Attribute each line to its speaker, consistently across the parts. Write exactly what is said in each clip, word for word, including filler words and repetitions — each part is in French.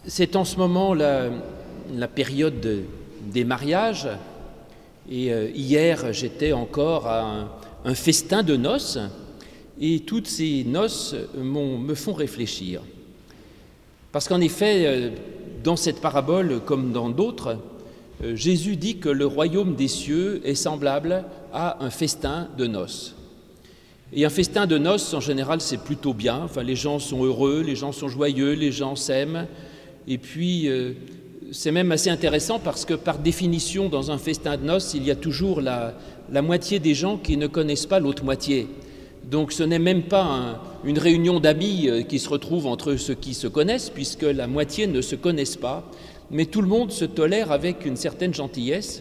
Speaker 1: C'est en ce moment la, la période de, des mariages et euh, hier j'étais encore à un, un festin de noces et toutes ces noces me font réfléchir. Parce qu'en effet, euh, dans cette parabole comme dans d'autres, euh, Jésus dit que le royaume des cieux est semblable à un festin de noces. Et un festin de noces, en général, c'est plutôt bien. Enfin, les gens sont heureux, les gens sont joyeux, les gens s'aiment. Et puis, euh, c'est même assez intéressant parce que, par définition, dans un festin de noces, il y a toujours la, la moitié des gens qui ne connaissent pas l'autre moitié. Donc, ce n'est même pas un, une réunion d'amis qui se retrouve entre ceux qui se connaissent, puisque la moitié ne se connaissent pas. Mais tout le monde se tolère avec une certaine gentillesse.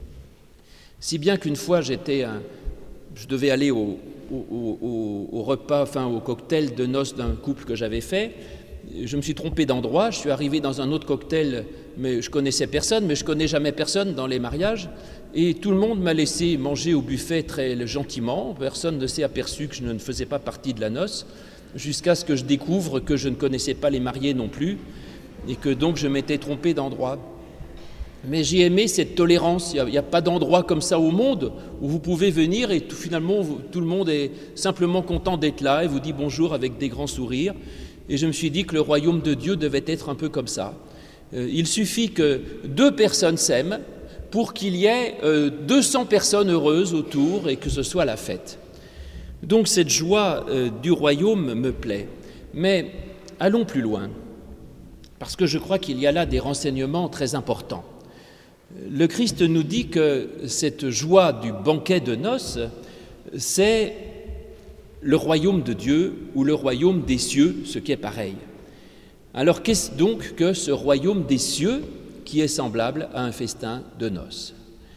Speaker 1: Si bien qu'une fois, j'étais un, je devais aller au Au, au, au repas, enfin au cocktail de noces d'un couple que j'avais fait. Je me suis trompé d'endroit, je suis arrivé dans un autre cocktail, mais je connaissais personne, mais je connais jamais personne dans les mariages, et tout le monde m'a laissé manger au buffet très gentiment, personne ne s'est aperçu que je ne faisais pas partie de la noce, jusqu'à ce que je découvre que je ne connaissais pas les mariés non plus, et que donc je m'étais trompé d'endroit. Mais j'ai aimé cette tolérance. Il n'y a, a pas d'endroit comme ça au monde où vous pouvez venir et tout, finalement vous, tout le monde est simplement content d'être là et vous dit bonjour avec des grands sourires. Et je me suis dit que le royaume de Dieu devait être un peu comme ça. Euh, il suffit que deux personnes s'aiment pour qu'il y ait euh, deux cents personnes heureuses autour et que ce soit la fête. Donc cette joie euh, du royaume me plaît. Mais allons plus loin, parce que je crois qu'il y a là des renseignements très importants. Le Christ nous dit que cette joie du banquet de noces, c'est le royaume de Dieu ou le royaume des cieux, ce qui est pareil. Alors qu'est-ce donc que ce royaume des cieux qui est semblable à un festin de noces?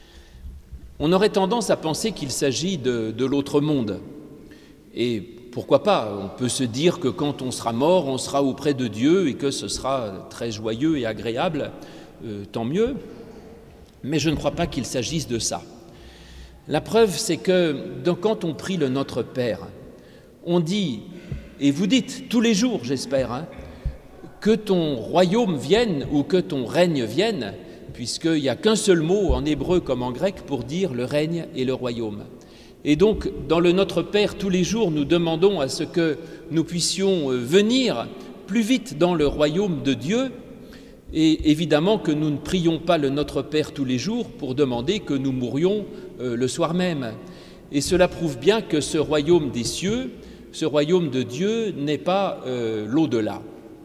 Speaker 1: On aurait tendance à penser qu'il s'agit de, de l'autre monde. Et pourquoi pas? On peut se dire que quand on sera mort, on sera auprès de Dieu et que ce sera très joyeux et agréable, euh, tant mieux. Mais je ne crois pas qu'il s'agisse de ça. La preuve, c'est que quand on prie le Notre Père, on dit, et vous dites tous les jours, j'espère, hein, que ton royaume vienne ou que ton règne vienne, puisqu'il n'y a qu'un seul mot en hébreu comme en grec pour dire le règne et le royaume. Et donc, dans le Notre Père, tous les jours, nous demandons à ce que nous puissions venir plus vite dans le royaume de Dieu. Et évidemment que nous ne prions pas le Notre Père tous les jours pour demander que nous mourions euh, le soir même. Et cela prouve bien que ce royaume des cieux, ce royaume de Dieu n'est pas euh, l'au-delà.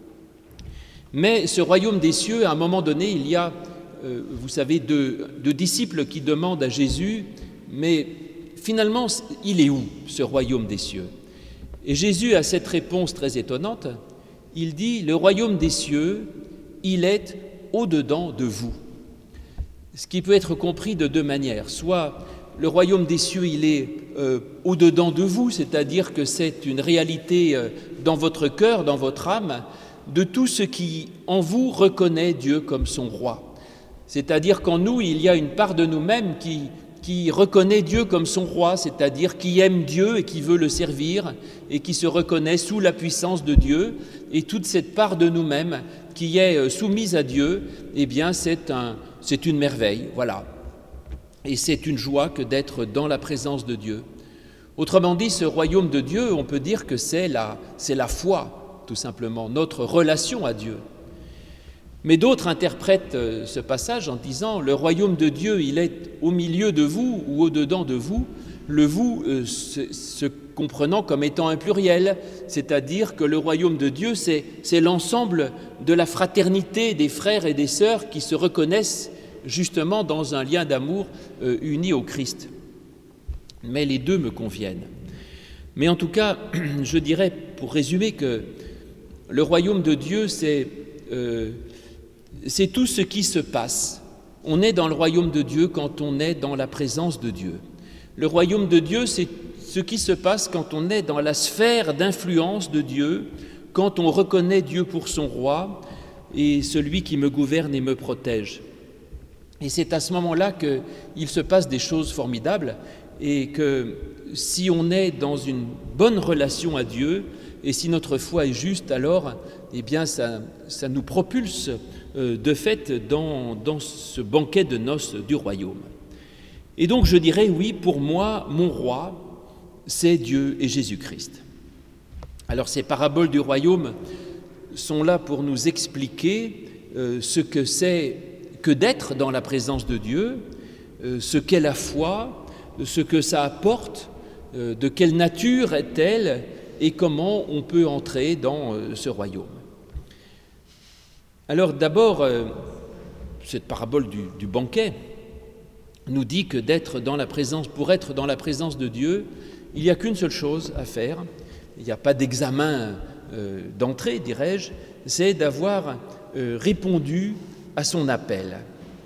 Speaker 1: Mais ce royaume des cieux, à un moment donné, il y a, euh, vous savez, deux, deux disciples qui demandent à Jésus, mais finalement, il est où ce royaume des cieux? Et Jésus a cette réponse très étonnante. Il dit, le royaume des cieux, il est au-dedans de vous. Ce qui peut être compris de deux manières. Soit le royaume des cieux, il est euh, au-dedans de vous, c'est-à-dire que c'est une réalité euh, dans votre cœur, dans votre âme, de tout ce qui en vous reconnaît Dieu comme son roi. C'est-à-dire qu'en nous, il y a une part de nous-mêmes qui, qui reconnaît Dieu comme son roi, c'est-à-dire qui aime Dieu et qui veut le servir et qui se reconnaît sous la puissance de Dieu. Et toute cette part de nous-mêmes qui est soumise à Dieu, eh bien c'est, un, c'est une merveille, voilà. Et c'est une joie que d'être dans la présence de Dieu. Autrement dit, ce royaume de Dieu, on peut dire que c'est la, c'est la foi, tout simplement, notre relation à Dieu. Mais d'autres interprètent ce passage en disant « le royaume de Dieu, il est au milieu de vous ou au-dedans de vous », le « vous euh, » se, se comprenant comme étant un pluriel, c'est-à-dire que le royaume de Dieu, c'est, c'est l'ensemble de la fraternité des frères et des sœurs qui se reconnaissent justement dans un lien d'amour euh, uni au Christ. Mais les deux me conviennent. Mais en tout cas, je dirais, pour résumer, que le royaume de Dieu, c'est, euh, c'est tout ce qui se passe. On est dans le royaume de Dieu quand on est dans la présence de Dieu. Le royaume de Dieu, c'est ce qui se passe quand on est dans la sphère d'influence de Dieu, quand on reconnaît Dieu pour son roi et celui qui me gouverne et me protège. Et c'est à ce moment-là qu'il se passe des choses formidables et que si on est dans une bonne relation à Dieu, et si notre foi est juste, alors eh bien, ça, ça nous propulse euh, de fait dans, dans ce banquet de noces du royaume. Et donc je dirais, oui, pour moi, mon roi, c'est Dieu et Jésus-Christ. Alors ces paraboles du royaume sont là pour nous expliquer euh, ce que c'est que d'être dans la présence de Dieu, euh, ce qu'est la foi, ce que ça apporte, euh, de quelle nature est-elle et comment on peut entrer dans euh, ce royaume. Alors d'abord, euh, cette parabole du, du banquet nous dit que d'être dans la présence, pour être dans la présence de Dieu, il n'y a qu'une seule chose à faire, il n'y a pas d'examen euh, d'entrée, dirais-je, c'est d'avoir euh, répondu à son appel.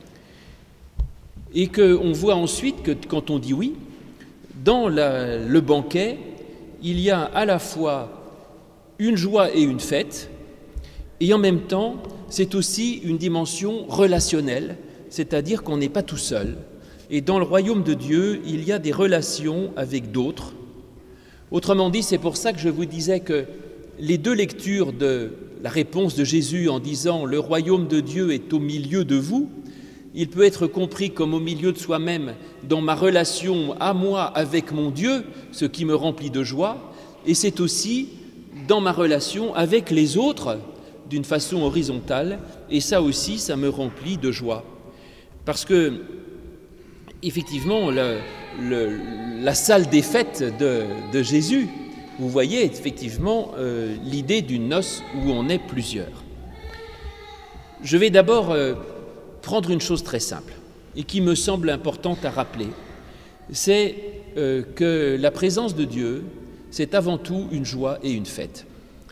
Speaker 1: Et qu'on voit ensuite que quand on dit oui, dans la, le banquet, il y a à la fois une joie et une fête, et en même temps, c'est aussi une dimension relationnelle, c'est-à-dire qu'on n'est pas tout seul. Et dans le royaume de Dieu, il y a des relations avec d'autres. Autrement dit, c'est pour ça que je vous disais que les deux lectures de la réponse de Jésus en disant « Le royaume de Dieu est au milieu de vous », il peut être compris comme au milieu de soi-même, dans ma relation à moi avec mon Dieu, ce qui me remplit de joie, et c'est aussi dans ma relation avec les autres, d'une façon horizontale, et ça aussi, ça me remplit de joie. Parce que, effectivement, le, le, la salle des fêtes de, de Jésus, vous voyez effectivement euh, l'idée d'une noce où on est plusieurs. Je vais d'abord euh, prendre une chose très simple et qui me semble importante à rappeler, c'est euh, que la présence de Dieu, c'est avant tout une joie et une fête.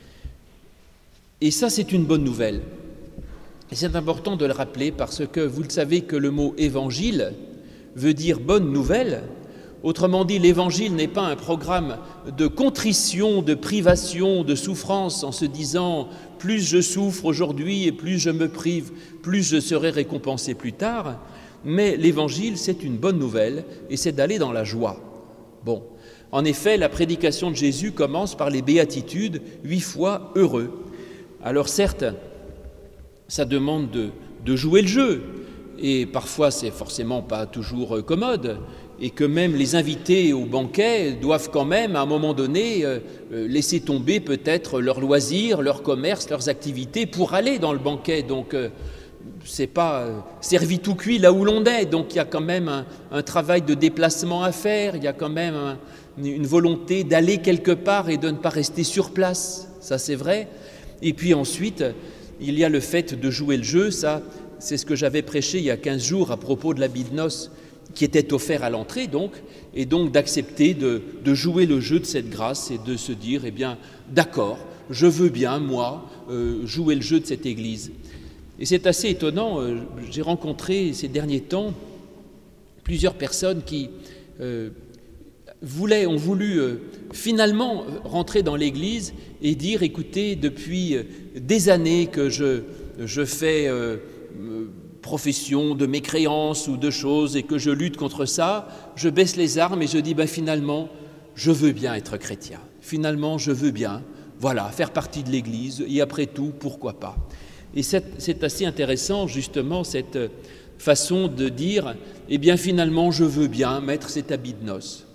Speaker 1: Et ça, c'est une bonne nouvelle. Et c'est important de le rappeler parce que vous le savez que le mot « évangile » veut dire « bonne nouvelle ». Autrement dit, l'évangile n'est pas un programme de contrition, de privation, de souffrance en se disant « plus je souffre aujourd'hui et plus je me prive, plus je serai récompensé plus tard », mais l'évangile, c'est une bonne nouvelle et c'est d'aller dans la joie. Bon, en effet, la prédication de Jésus commence par les béatitudes, huit fois heureux. Alors certes, ça demande de, de jouer le jeu, et parfois c'est forcément pas toujours commode, et que même les invités au banquet doivent quand même, à un moment donné, euh, laisser tomber peut-être leurs loisirs, leurs commerces, leurs activités pour aller dans le banquet. Donc, euh, c'est pas euh, servi tout cuit là où l'on est. Donc, il y a quand même un, un travail de déplacement à faire. Il y a quand même un, une volonté d'aller quelque part et de ne pas rester sur place. Ça, c'est vrai. Et puis ensuite, il y a le fait de jouer le jeu. Ça, c'est ce que j'avais prêché il y a quinze jours à propos de l'habit de noces, qui était offert à l'entrée, donc, et donc d'accepter de, de jouer le jeu de cette grâce et de se dire, eh bien, d'accord, je veux bien, moi, euh, jouer le jeu de cette Église. Et c'est assez étonnant, euh, j'ai rencontré ces derniers temps plusieurs personnes qui euh, voulaient, ont voulu euh, finalement rentrer dans l'Église et dire, écoutez, depuis des années que je, je fais... Euh, profession de mécréance ou de choses et que je lutte contre ça, je baisse les armes et je dis ben finalement je veux bien être chrétien, finalement je veux bien, voilà, faire partie de l'Église et après tout pourquoi pas. Et c'est, c'est assez intéressant justement cette façon de dire eh bien finalement je veux bien mettre cet habit de noces.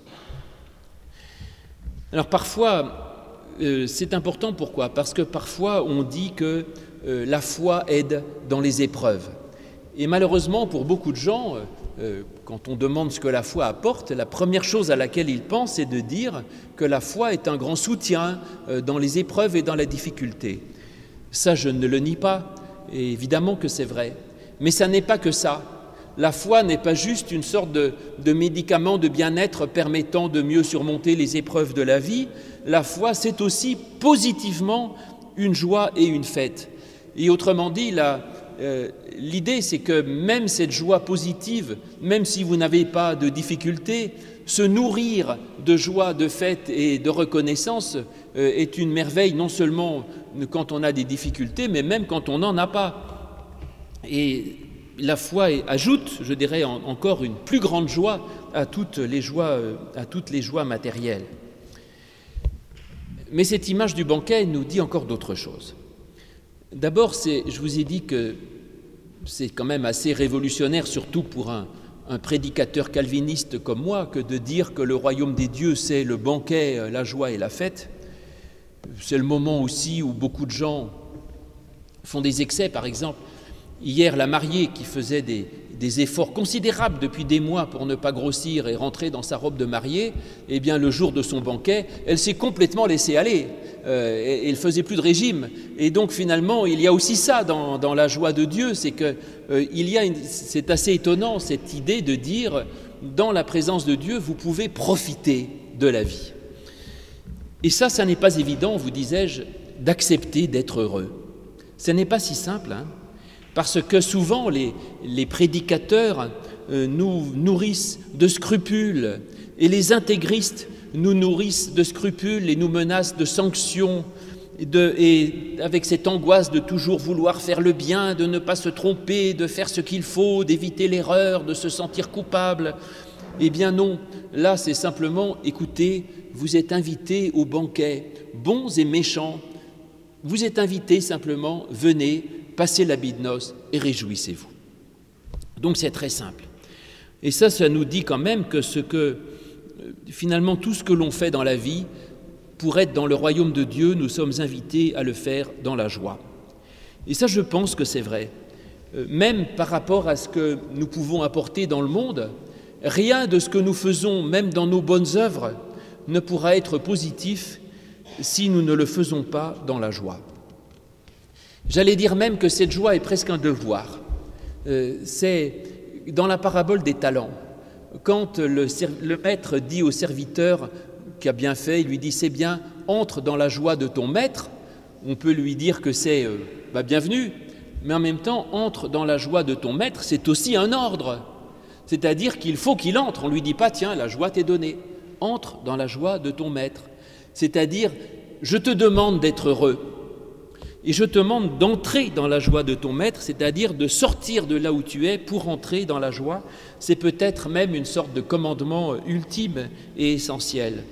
Speaker 1: Alors parfois euh, c'est important, pourquoi ? Parce que parfois on dit que euh, la foi aide dans les épreuves. Et malheureusement, pour beaucoup de gens, euh, quand on demande ce que la foi apporte, la première chose à laquelle ils pensent, c'est de dire que la foi est un grand soutien euh, dans les épreuves et dans la difficulté. Ça, je ne le nie pas, et évidemment que c'est vrai. Mais ça n'est pas que ça. La foi n'est pas juste une sorte de, de médicament de bien-être permettant de mieux surmonter les épreuves de la vie. La foi, c'est aussi positivement une joie et une fête. Et autrement dit, la... Euh, l'idée, c'est que même cette joie positive, même si vous n'avez pas de difficultés, se nourrir de joie, de fête et de reconnaissance euh, est une merveille, non seulement quand on a des difficultés, mais même quand on n'en a pas. Et la foi ajoute, je dirais, en, encore une plus grande joie à toutes les joies, euh, à toutes les joies matérielles. Mais cette image du banquet nous dit encore d'autres choses. D'abord, c'est, je vous ai dit que c'est quand même assez révolutionnaire, surtout pour un, un prédicateur calviniste comme moi, que de dire que le royaume des dieux, c'est le banquet, la joie et la fête. C'est le moment aussi où beaucoup de gens font des excès, par exemple. Hier, la mariée qui faisait des, des efforts considérables depuis des mois pour ne pas grossir et rentrer dans sa robe de mariée, eh bien, le jour de son banquet, elle s'est complètement laissée aller. Euh, et, elle ne faisait plus de régime. Et donc, finalement, il y a aussi ça dans, dans la joie de Dieu, c'est que euh, il y a une, c'est assez étonnant, cette idée de dire, dans la présence de Dieu, vous pouvez profiter de la vie. Et ça, ça n'est pas évident, vous disais-je, d'accepter d'être heureux. Ce n'est pas si simple, hein, parce que souvent les, les prédicateurs euh, nous nourrissent de scrupules et les intégristes nous nourrissent de scrupules et nous menacent de sanctions et, de, et avec cette angoisse de toujours vouloir faire le bien, de ne pas se tromper, de faire ce qu'il faut, d'éviter l'erreur, de se sentir coupable. Eh bien non, là c'est simplement, écoutez, vous êtes invités au banquet, bons et méchants, vous êtes invités simplement, venez, passez l'habit de noces et réjouissez-vous. Donc c'est très simple. Et ça, ça nous dit quand même que ce que, finalement, tout ce que l'on fait dans la vie, pour être dans le royaume de Dieu, nous sommes invités à le faire dans la joie. Et ça, je pense que c'est vrai. Même par rapport à ce que nous pouvons apporter dans le monde, rien de ce que nous faisons, même dans nos bonnes œuvres, ne pourra être positif si nous ne le faisons pas dans la joie. J'allais dire même que cette joie est presque un devoir. Euh, c'est dans la parabole des talents. Quand le, le maître dit au serviteur qui a bien fait, il lui dit « c'est bien, entre dans la joie de ton maître », on peut lui dire que c'est euh, bah, bienvenue, mais en même temps, entre dans la joie de ton maître, c'est aussi un ordre. C'est-à-dire qu'il faut qu'il entre, on ne lui dit pas « tiens, la joie t'est donnée », entre dans la joie de ton maître. C'est-à-dire, je te demande d'être heureux. Et je te demande d'entrer dans la joie de ton maître, c'est-à-dire de sortir de là où tu es pour entrer dans la joie. C'est peut-être même une sorte de commandement ultime et essentiel.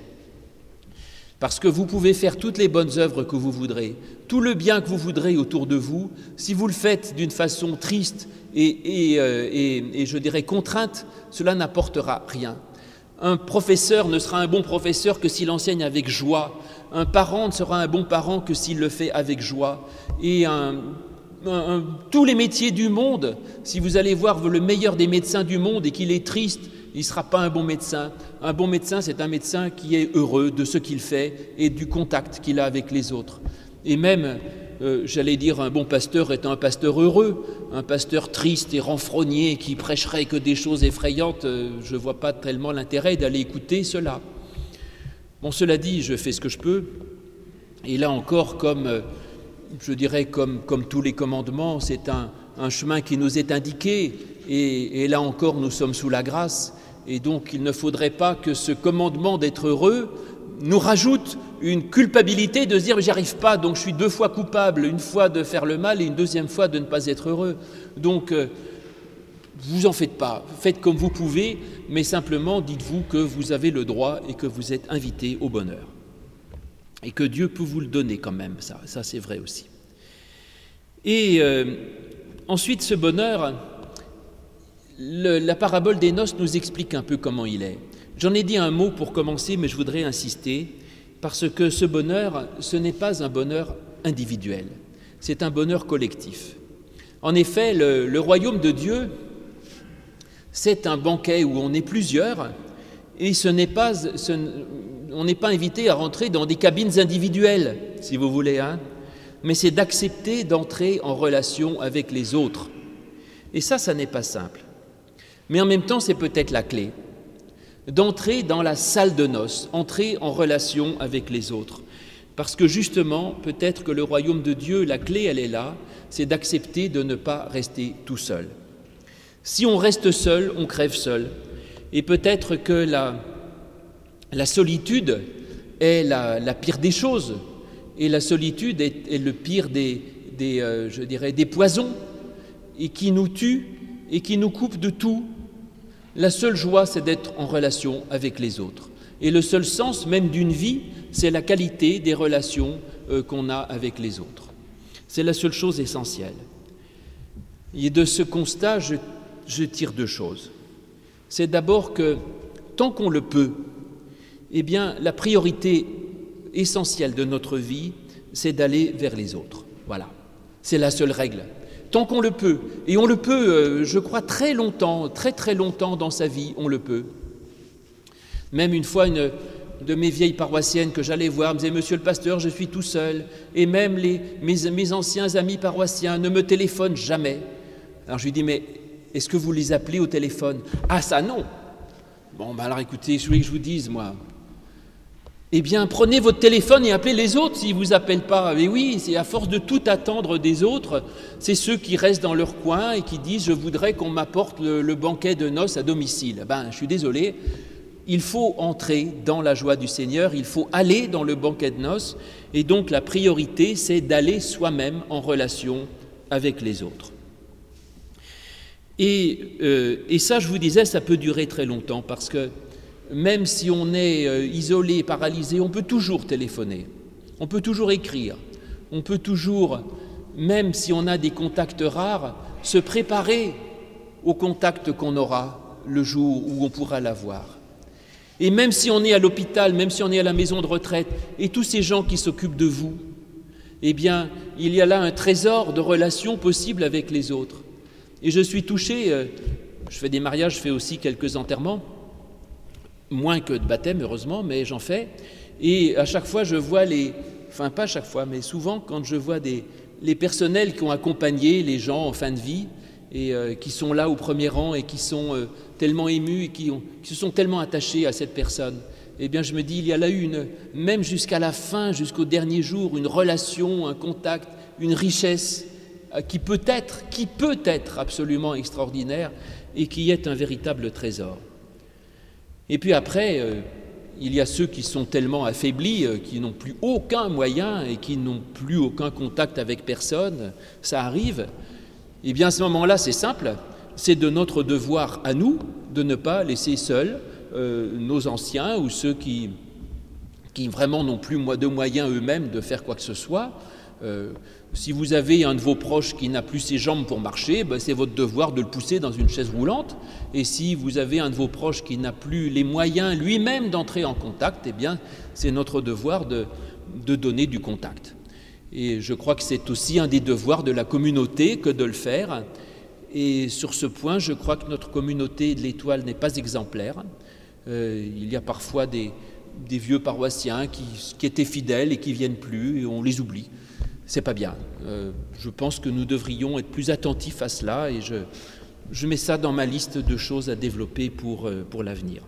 Speaker 1: Parce que vous pouvez faire toutes les bonnes œuvres que vous voudrez, tout le bien que vous voudrez autour de vous, si vous le faites d'une façon triste et, et, et, et je dirais contrainte, cela n'apportera rien. Un professeur ne sera un bon professeur que s'il enseigne avec joie. Un parent ne sera un bon parent que s'il le fait avec joie. Et un, un, un, tous les métiers du monde, si vous allez voir le meilleur des médecins du monde et qu'il est triste, il ne sera pas un bon médecin. Un bon médecin, c'est un médecin qui est heureux de ce qu'il fait et du contact qu'il a avec les autres. Et même, euh, j'allais dire, un bon pasteur est un pasteur heureux. Un pasteur triste et renfrogné qui prêcherait que des choses effrayantes, euh, je ne vois pas tellement l'intérêt d'aller écouter cela. Bon, cela dit, je fais ce que je peux, et là encore, comme, je dirais, comme, comme tous les commandements, c'est un, un chemin qui nous est indiqué, et, et là encore, nous sommes sous la grâce, et donc il ne faudrait pas que ce commandement d'être heureux nous rajoute une culpabilité de se dire « j'y arrive pas, donc je suis deux fois coupable, une fois de faire le mal et une deuxième fois de ne pas être heureux ». Donc, euh, vous en faites pas, faites comme vous pouvez, mais simplement dites-vous que vous avez le droit et que vous êtes invité au bonheur. Et que Dieu peut vous le donner quand même, ça, ça c'est vrai aussi. Et euh, ensuite, ce bonheur, le, la parabole des noces nous explique un peu comment il est. J'en ai dit un mot pour commencer, mais je voudrais insister, parce que ce bonheur, ce n'est pas un bonheur individuel, c'est un bonheur collectif. En effet, le, le royaume de Dieu, c'est un banquet où on est plusieurs et ce n'est pas, ce, on n'est pas invité à rentrer dans des cabines individuelles, si vous voulez, hein, mais c'est d'accepter d'entrer en relation avec les autres. Et ça, ça n'est pas simple. Mais en même temps, c'est peut-être la clé, d'entrer dans la salle de noces, entrer en relation avec les autres. Parce que justement, peut-être que le royaume de Dieu, la clé, elle est là, c'est d'accepter de ne pas rester tout seul. Si on reste seul, on crève seul. Et peut-être que la, la solitude est la, la pire des choses. Et la solitude est, est le pire des, des, euh, je dirais, des poisons, et qui nous tue et qui nous coupe de tout. La seule joie, c'est d'être en relation avec les autres. Et le seul sens même d'une vie, c'est la qualité des relations euh, qu'on a avec les autres. C'est la seule chose essentielle. Et de ce constat, je, je tire deux choses. C'est d'abord que, tant qu'on le peut, eh bien, la priorité essentielle de notre vie, c'est d'aller vers les autres. Voilà, c'est la seule règle. Tant qu'on le peut, et on le peut, euh, je crois, très longtemps, très très longtemps dans sa vie, on le peut. Même une fois, une de mes vieilles paroissiennes que j'allais voir me disait « Monsieur le pasteur, je suis tout seul, et même les, mes, mes anciens amis paroissiens ne me téléphonent jamais. » Alors je lui dis « Mais est-ce que vous les appelez au téléphone ?»« Ah ça non !» Bon, ben alors écoutez, je voulais que je vous dise, moi. Eh bien, prenez votre téléphone et appelez les autres s'ils ne vous appellent pas. Mais oui, c'est à force de tout attendre des autres, c'est ceux qui restent dans leur coin et qui disent « Je voudrais qu'on m'apporte le, le banquet de noces à domicile. » Ben, je suis désolé. Il faut entrer dans la joie du Seigneur, il faut aller dans le banquet de noces, et donc la priorité, c'est d'aller soi-même en relation avec les autres. Et, euh, et ça, je vous disais, ça peut durer très longtemps, parce que même si on est euh, isolé, paralysé, on peut toujours téléphoner, on peut toujours écrire, on peut toujours, même si on a des contacts rares, se préparer au contact qu'on aura le jour où on pourra l'avoir. Et même si on est à l'hôpital, même si on est à la maison de retraite, et tous ces gens qui s'occupent de vous, eh bien, il y a là un trésor de relations possibles avec les autres. Et je suis touché, euh, je fais des mariages, je fais aussi quelques enterrements, moins que de baptême, heureusement, mais j'en fais. Et à chaque fois, je vois les... Enfin, pas à chaque fois, mais souvent, quand je vois des, les personnels qui ont accompagné les gens en fin de vie, et euh, qui sont là au premier rang et qui sont euh, tellement émus et qui, ont, qui se sont tellement attachés à cette personne, eh bien je me dis, il y a là eu, une, même jusqu'à la fin, jusqu'au dernier jour, une relation, un contact, une richesse euh, qui peut être, qui peut être absolument extraordinaire et qui est un véritable trésor. Et puis après, euh, il y a ceux qui sont tellement affaiblis, euh, qui n'ont plus aucun moyen et qui n'ont plus aucun contact avec personne, ça arrive. Eh bien, à ce moment-là, c'est simple, c'est de notre devoir à nous de ne pas laisser seuls euh, nos anciens ou ceux qui, qui vraiment n'ont plus de moyens eux-mêmes de faire quoi que ce soit. Euh, si vous avez un de vos proches qui n'a plus ses jambes pour marcher, ben c'est votre devoir de le pousser dans une chaise roulante. Et si vous avez un de vos proches qui n'a plus les moyens lui-même d'entrer en contact, eh bien, c'est notre devoir de, de donner du contact. Et je crois que c'est aussi un des devoirs de la communauté que de le faire. Et sur ce point, je crois que notre communauté de l'Étoile n'est pas exemplaire. Euh, il y a parfois des, des vieux paroissiens qui, qui étaient fidèles et qui ne viennent plus, et on les oublie. C'est pas bien. Euh, je pense que nous devrions être plus attentifs à cela, et je, je mets ça dans ma liste de choses à développer pour, euh, pour l'avenir.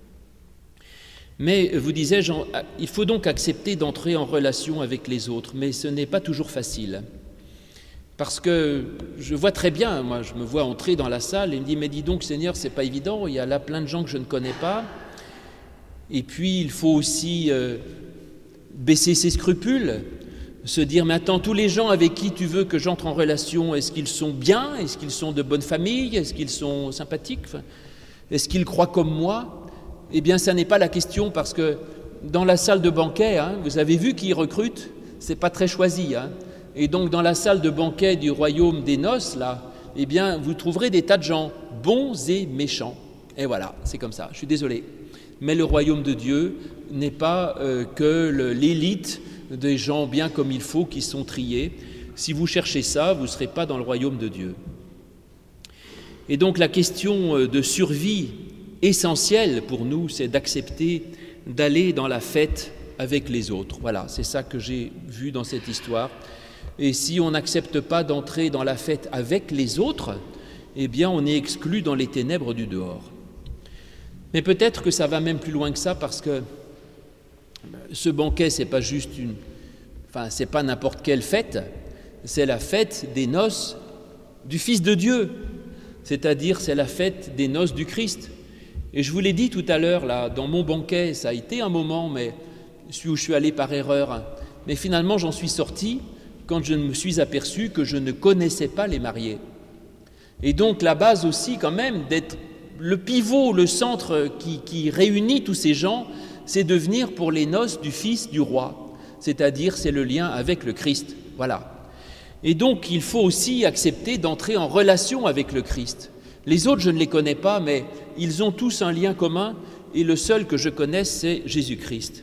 Speaker 1: Mais, vous disais-je, il faut donc accepter d'entrer en relation avec les autres, mais ce n'est pas toujours facile. Parce que je vois très bien, moi je me vois entrer dans la salle et me dis « Mais dis donc Seigneur, c'est pas évident, il y a là plein de gens que je ne connais pas. » Et puis il faut aussi euh, baisser ses scrupules, se dire « Mais attends, tous les gens avec qui tu veux que j'entre en relation, est-ce qu'ils sont bien? Est-ce qu'ils sont de bonne famille? Est-ce qu'ils sont sympathiques? Est-ce qu'ils croient comme moi ?» Eh bien, ça n'est pas la question, parce que dans la salle de banquet, hein, vous avez vu qui recrute, c'est pas très choisi. Hein. Et donc, dans la salle de banquet du royaume des noces, là, eh bien, vous trouverez des tas de gens, bons et méchants. Et voilà, c'est comme ça, je suis désolé. Mais le royaume de Dieu n'est pas euh, que le, l'élite des gens bien comme il faut qui sont triés. Si vous cherchez ça, vous ne serez pas dans le royaume de Dieu. Et donc, la question de survie essentiel pour nous, c'est d'accepter d'aller dans la fête avec les autres. Voilà, c'est ça que j'ai vu dans cette histoire. Et si on n'accepte pas d'entrer dans la fête avec les autres, eh bien on est exclu dans les ténèbres du dehors. Mais peut-être que ça va même plus loin que ça, parce que ce banquet, c'est pas juste une... Enfin, c'est pas n'importe quelle fête, c'est la fête des noces du Fils de Dieu, c'est-à-dire c'est la fête des noces du Christ. Et je vous l'ai dit tout à l'heure, là, dans mon banquet, ça a été un moment, mais celui où je suis allé par erreur. Mais finalement, j'en suis sorti quand je me suis aperçu que je ne connaissais pas les mariés. Et donc, la base aussi, quand même, d'être le pivot, le centre qui, qui réunit tous ces gens, c'est de venir pour les noces du Fils du roi, c'est-à-dire c'est le lien avec le Christ. Voilà. Et donc, il faut aussi accepter d'entrer en relation avec le Christ. Les autres, je ne les connais pas, mais ils ont tous un lien commun, et le seul que je connaisse, c'est Jésus-Christ.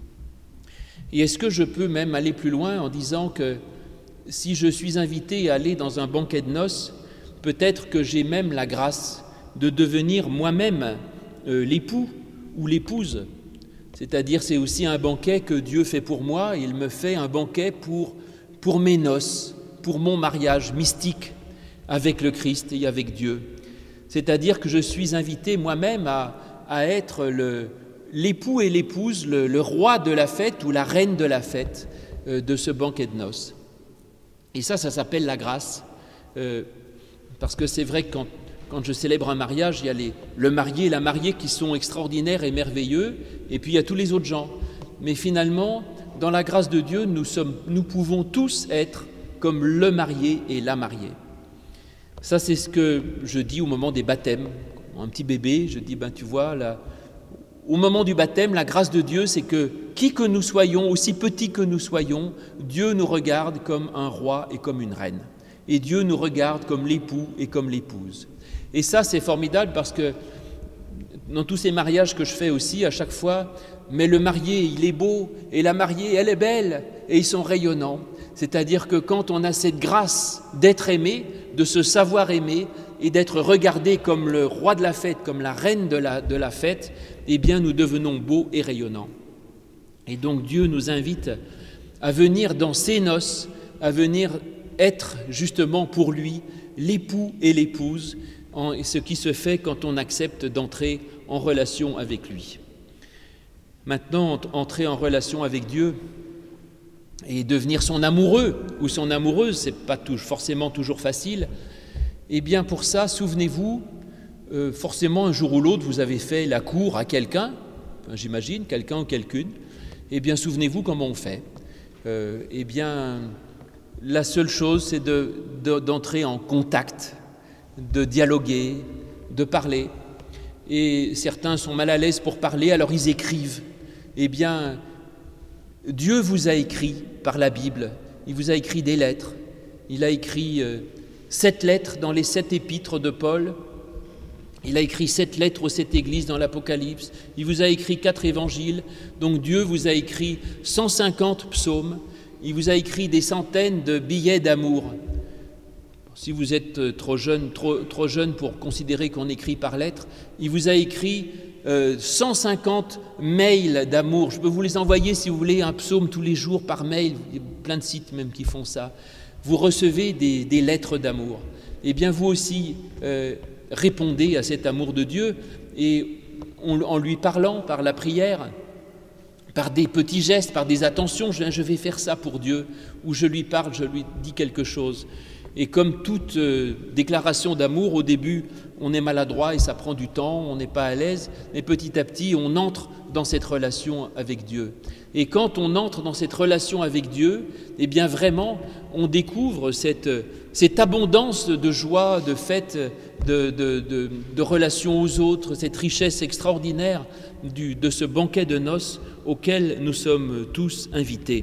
Speaker 1: Et est-ce que je peux même aller plus loin en disant que si je suis invité à aller dans un banquet de noces, peut-être que j'ai même la grâce de devenir moi-même euh, l'époux ou l'épouse. C'est-à-dire, c'est aussi un banquet que Dieu fait pour moi, il me fait un banquet pour, pour mes noces, pour mon mariage mystique avec le Christ et avec Dieu. C'est-à-dire que je suis invité moi-même à, à être le, l'époux et l'épouse, le, le roi de la fête ou la reine de la fête euh, de ce banquet de noces. Et ça, ça s'appelle la grâce, euh, parce que c'est vrai que quand, quand je célèbre un mariage, il y a les, le marié et la mariée qui sont extraordinaires et merveilleux, et puis il y a tous les autres gens. Mais finalement, dans la grâce de Dieu, nous, sommes, nous pouvons tous être comme le marié et la mariée. Ça, c'est ce que je dis au moment des baptêmes. Un petit bébé, je dis, ben tu vois, là, au moment du baptême, la grâce de Dieu, c'est que qui que nous soyons, aussi petits que nous soyons, Dieu nous regarde comme un roi et comme une reine. Et Dieu nous regarde comme l'époux et comme l'épouse. Et ça, c'est formidable parce que dans tous ces mariages que je fais aussi, à chaque fois, mais le marié, il est beau, et la mariée, elle est belle, et ils sont rayonnants. C'est-à-dire que quand on a cette grâce d'être aimé, de se savoir aimé, et d'être regardé comme le roi de la fête, comme la reine de la, de la fête, eh bien nous devenons beaux et rayonnants. Et donc Dieu nous invite à venir dans ses noces, à venir être justement pour lui l'époux et l'épouse, en, ce qui se fait quand on accepte d'entrer en relation avec lui. Maintenant, entrer en relation avec Dieu et devenir son amoureux ou son amoureuse, ce n'est pas tout, forcément toujours facile. Eh bien pour ça, souvenez-vous, euh, forcément un jour ou l'autre, vous avez fait la cour à quelqu'un, enfin, j'imagine, quelqu'un ou quelqu'une. Eh bien souvenez-vous comment on fait. Euh, eh bien, la seule chose, c'est de, de, d'entrer en contact, de dialoguer, de parler. Et certains sont mal à l'aise pour parler, alors ils écrivent. Eh bien, Dieu vous a écrit par la Bible, il vous a écrit des lettres. Il a écrit euh, sept lettres dans les sept épîtres de Paul. Il a écrit sept lettres aux sept églises dans l'Apocalypse. Il vous a écrit quatre évangiles. Donc Dieu vous a écrit cent cinquante psaumes. Il vous a écrit des centaines de billets d'amour. Si vous êtes trop jeune, trop, trop jeune pour considérer qu'on écrit par lettres, il vous a écrit euh, cent cinquante mails d'amour. Je peux vous les envoyer si vous voulez, un psaume tous les jours par mail. Il y a plein de sites même qui font ça. Vous recevez des, des lettres d'amour. Eh bien vous aussi, euh, répondez à cet amour de Dieu et en, en lui parlant par la prière, par des petits gestes, par des attentions, je, je vais faire ça pour Dieu, ou je lui parle, je lui dis quelque chose. Et comme toute euh, déclaration d'amour, au début, on est maladroit et ça prend du temps, on n'est pas à l'aise, mais petit à petit, on entre dans cette relation avec Dieu. Et quand on entre dans cette relation avec Dieu, eh bien vraiment, on découvre cette, cette abondance de joie, de fête, de, de, de, de relations aux autres, cette richesse extraordinaire du, de ce banquet de noces auquel nous sommes tous invités.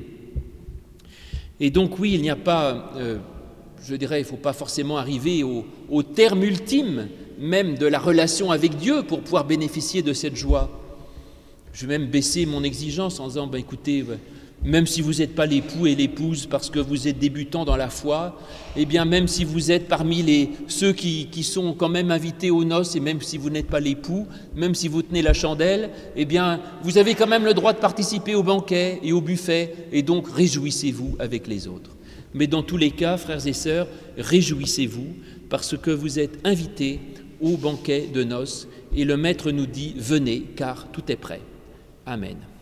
Speaker 1: Et donc oui, il n'y a pas... Euh, je dirais, il ne faut pas forcément arriver au, au terme ultime même de la relation avec Dieu pour pouvoir bénéficier de cette joie. Je vais même baisser mon exigence en disant, ben, écoutez, même si vous n'êtes pas l'époux et l'épouse parce que vous êtes débutant dans la foi, eh bien même si vous êtes parmi les, ceux qui, qui sont quand même invités aux noces et même si vous n'êtes pas l'époux, même si vous tenez la chandelle, eh bien vous avez quand même le droit de participer au banquet et au buffet et donc réjouissez-vous avec les autres. Mais dans tous les cas, frères et sœurs, réjouissez-vous parce que vous êtes invités au banquet de noces et le Maître nous dit « Venez, car tout est prêt. » Amen.